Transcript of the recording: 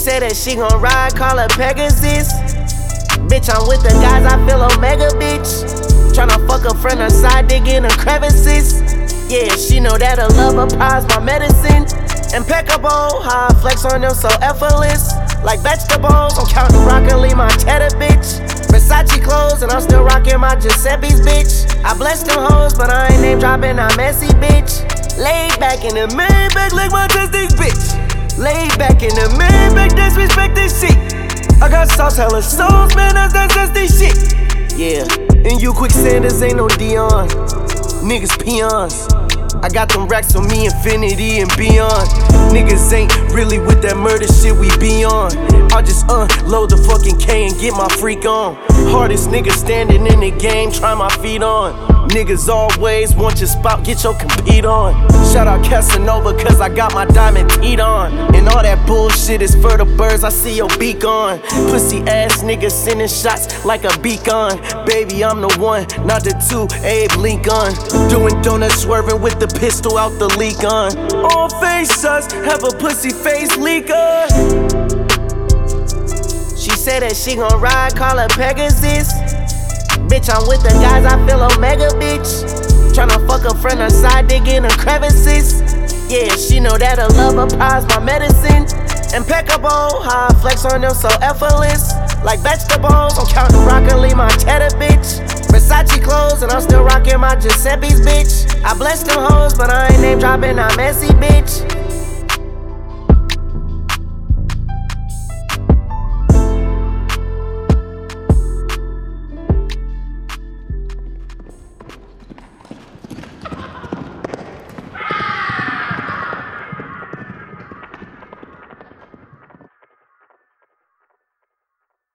said that she gon' ride, call her Pegasus. Bitch, I'm with the guys, I feel Omega, bitch. Tryna fuck a friend her side, dig in her crevices. Yeah, she know that her love her prize my medicine. Impeccable, how I flex on them so effortless. Like vegetables, I'm counting broccoli, my cheddar, bitch. Versace clothes, and I'm still rocking my Giuseppe's, bitch. I bless them hoes, but I ain't name dropping, I'm messy, bitch. Laid back in the Maybach like my testing, bitch. Laid back in the Maybach, disrespect this shit. I got sauce, hella sauce, man, that's zesty shit. Yeah, and you quicksanders ain't no Dion. Niggas peons. I got them racks on me, infinity and beyond. Niggas ain't really with that murder shit we be on. I'll just unload the fucking K and get my freak on. Hardest nigga standing in the game, try my feet on. Niggas always want your spot, get your compete on. Shout out Casanova, cause I got my diamond teeth on. And all that bullshit is for the birds, I see your beak on. Pussy ass niggas sending shots like a beacon. Baby, I'm the one, not the two, Abe Lincoln. Doing donuts, swerving with the pistol out the leak on. All face us, have a pussy face leaker. She said that she gon' ride, call her Pegasus. Bitch, I'm with the guys, I feel Omega, bitch. Tryna fuck a friend her side, dig in her crevices. Yeah, she know that her love her prize my medicine. Impeccable, how I flex on them so effortless. Like vegetables, I'm counting broccoli, my cheddar, bitch. Versace clothes, and I'm still rocking my Giuseppe's, bitch. I bless them hoes, but I ain't name dropping, I'm messy, bitch.